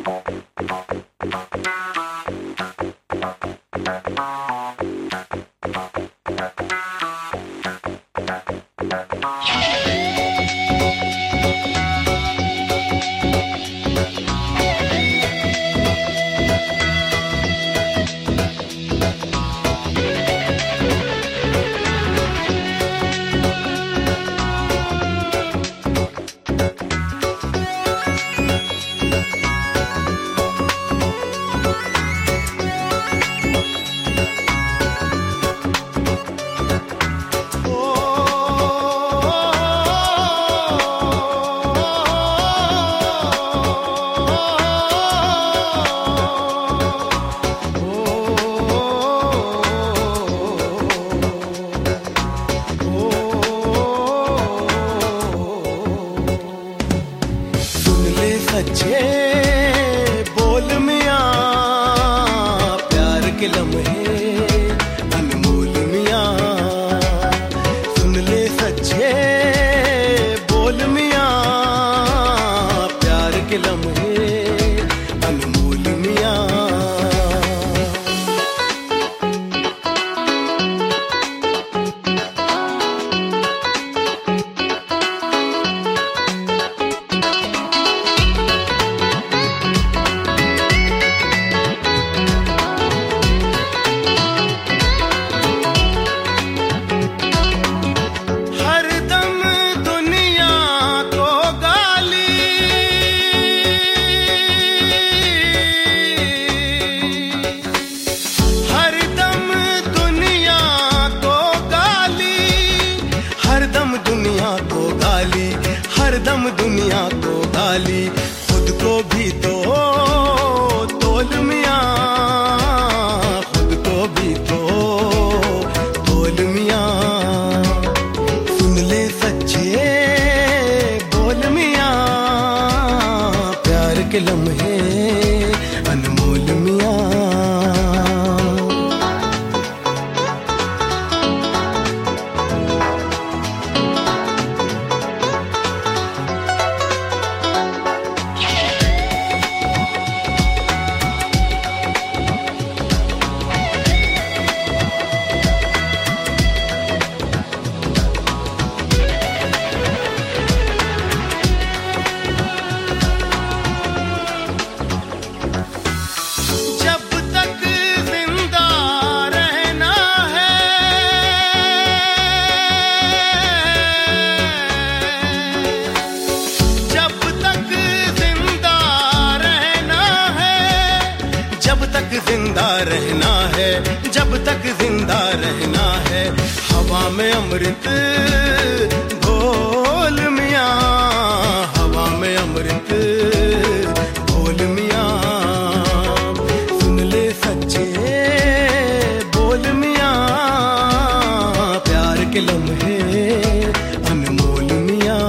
सच्चे बोल मियां, प्यार के लम्हे अनमोल मियां। सुन ले सच्चे बोल मियां, प्यार के लम्हे अनमोल मियां। हरदम दुनिया को गाली, खुद को भी तो तोल मियां, खुद को भी तो तोल मियां। सुन ले सच्चे बोल मियां, प्यार के लम्हे अनमोल मियां। जिंदा रहना है, जब तक जिंदा रहना है, हवा में अमृत घोल मियां, हवा में अमृत घोल मियां। सुन ले सच्चे बोल मियां, प्यार के लम्हे अनमोल मियां।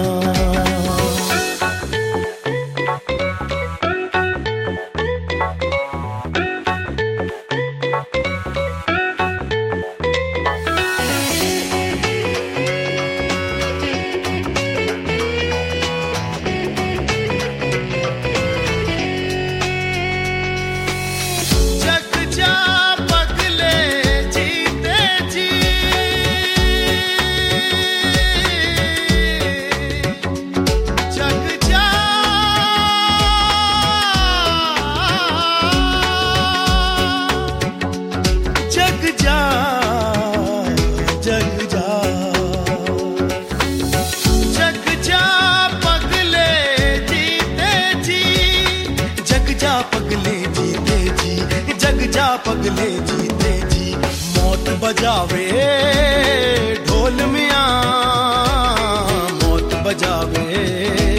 पगले जीते जी, मौत बजावे ढोल मियां, मौत बजावे